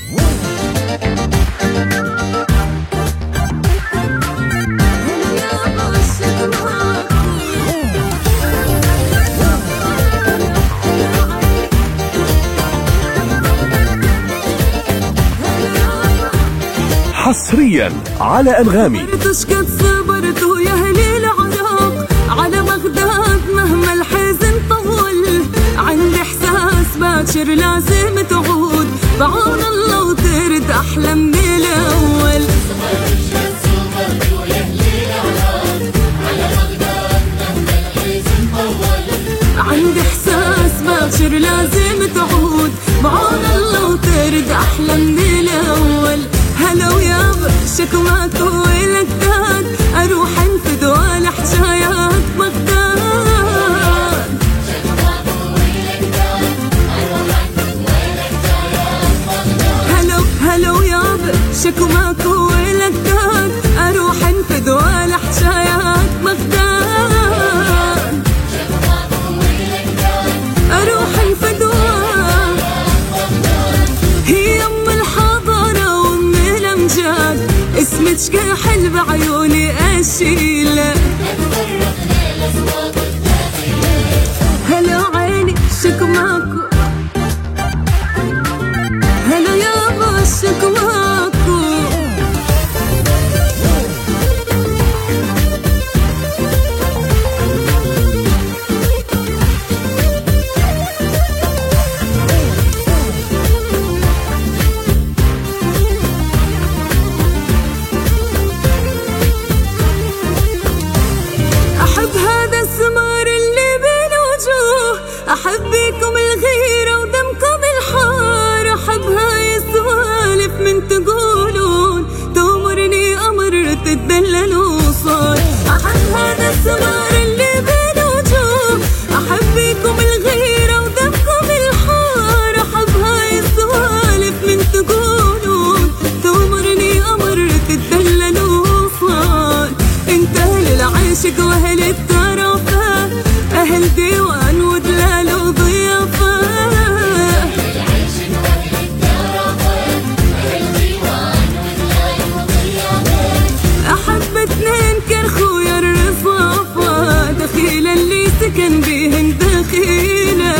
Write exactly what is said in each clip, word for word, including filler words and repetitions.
حصريا على أنغامي. قد صبرت ويا أهلي العراق على بغداد مهما الحزن طول، عندي إحساس باكر لازم تعود، بعون الله وترد أحلى من الأول. عندي إحساس باكر لازم تعود، بعون الله وترد أحلى من الأول. هلا ويابا شكواك ويلك داد، اروح انفذ ولا حجايات بغداد. هلا هلا ويابا شكواك ويلك داد، اروح انفذ ولا حجايات بغداد. اروح انفذ هي ام الحضاره وام الامجاد، اسمك كحل بعيوني اشيله. هلا عيني شكواكو، هلا يابا شكواكو. أحب بيكم الغيرة ودمكم الحار، أحب هاي السوالف من تقولون تأمرني أمر تتدللوا صار. أحب هذا السمار اللي بين وجوه، أحب بيكم الغيرة ودمكم الحار، أحب هاي السوالف من تقولون تأمرني أمر تتدللوا صار. انت أهل العشق وأهل الترفة، أهل ديوان ودلال وضيافة. أحب اثنين كالخويا الرصافة، دخيلة اللي سكن بيهن دخيلة.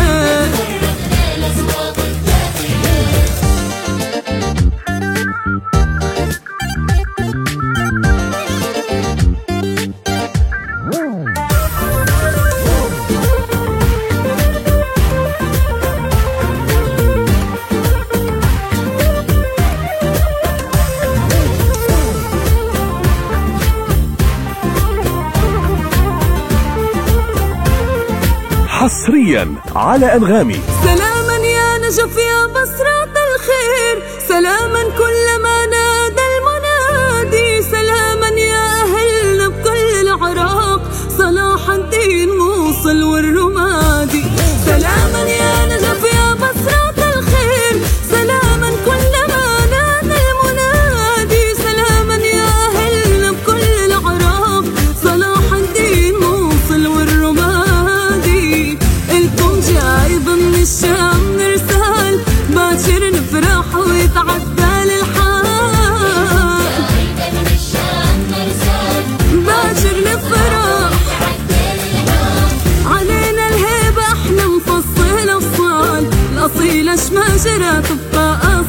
حصريا على أنغامي. سلاما يا نجف يا بصرة الخير، سلاما كلما نادى المنادي، سلاما يا أهلنا بكل العراق، صلاح الدين موصل والرمادي. سلاما يا نجف يا بصرة الخير، سلاما كلما نادى المنادي، سلاما يا أهلنا بكل العراق، صلاح الدين موصل والرمادي. الكم جاي ضمن الشام نرسال، باكر نفرح ويتعدى للحال. باكر نفرح علينا الهيبة، احنا نفصل أفصال، الأصيلة شماجرة تبقى